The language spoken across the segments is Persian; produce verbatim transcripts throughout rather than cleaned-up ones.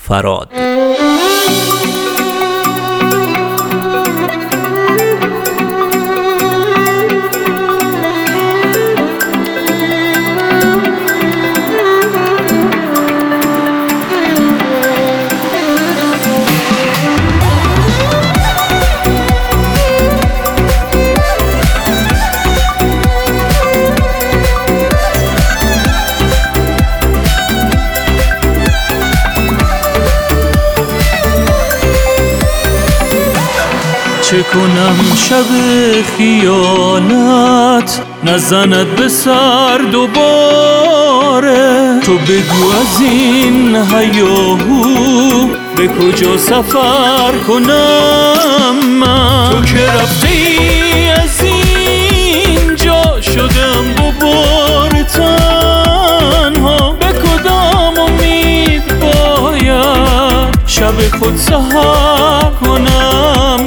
فراد. چه کنم شب خیانت نزند به سر دوباره؟ تو بگو از این هیاهو به کجا سفر کنم من؟ تو که رفتی از اینجا شدم دوباره تنها، به کدام امید باید شب خود سحر کنم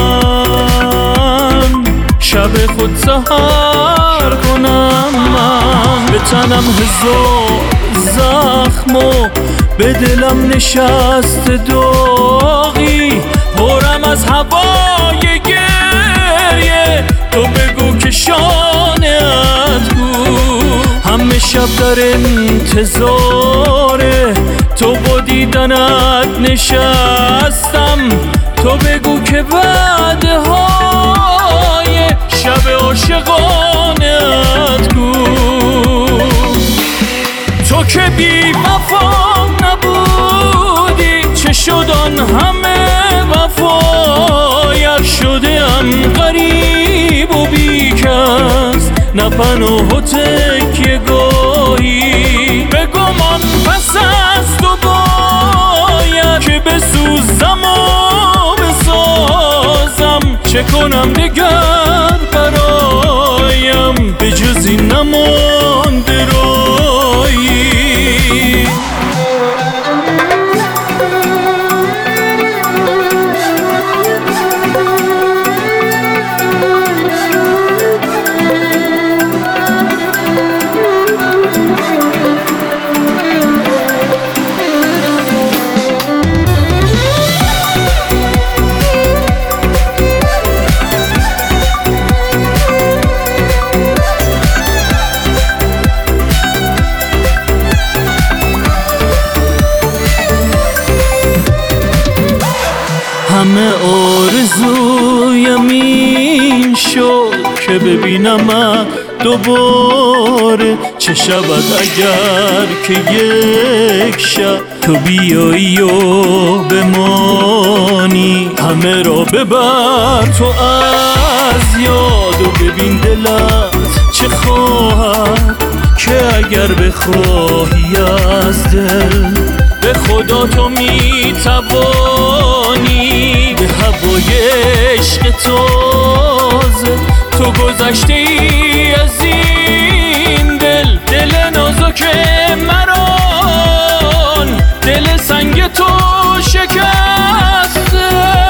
من؟ شب خود سحر کنم من؟ به تنم هزار زخم و به دلم نشست داغی، پرم از هوای گریه. تو بگو که شانه‌ات کو، همه شب در انتظاره تو با دیدنت نشستم. تو بگو که بعدهای شب عاشقانه‌ات کو. تو که بی وفا نبودی، چه شد آن همه وفایت؟ شده‌ام غریب و بی کس، نه پناه و تکیه گاهی. به گمان پس از تو باید که بسوزم و بسازم. چه کنم دگر برایم به جز این نمانده رایی؟ همه آرزویم این شد که ببینم دوباره. چه شود اگر که یک شب تو بیایی و بمانی؟ همه را ببر تو از یاد و ببین دلت چه خواهد که اگر بخواهی از دل. به خدا تو میتوانی به هوای عشق تازه. تو گذشته ای از این دل، دل نازک مران، دل سنگ تو شکسته.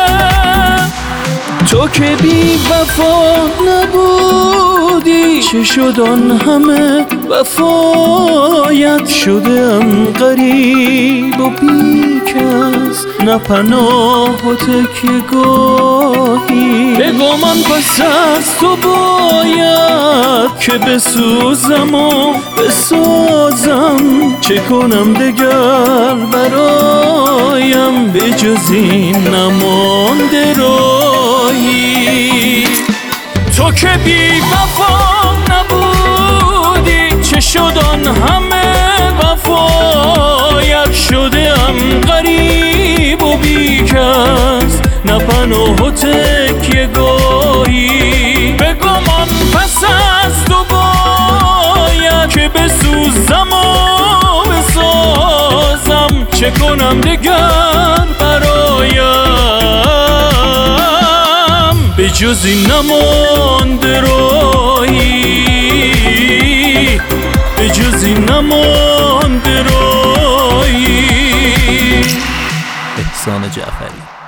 تو که بی وفا نبودی، چه شد آن همه وفایت؟ شده‌ام غریب و بی کس، نه پناه و تکیه گاهی. به گمان پس از تو باید که بسوزم و بسازم. چه کنم دگر برایم به جز این نمانده رایی؟ تو که بی وفا نبودی، چه شد آن همه وفایت؟ شده‌ام غریب و بی کس، نه پناه و تکیه گاهی. به گمان پس از تو باید که بسوزم و بسازم. چه کنم دگر برایم به جز این نمانده رایی؟ به جز این نمانده رایی؟ احسان جعفری.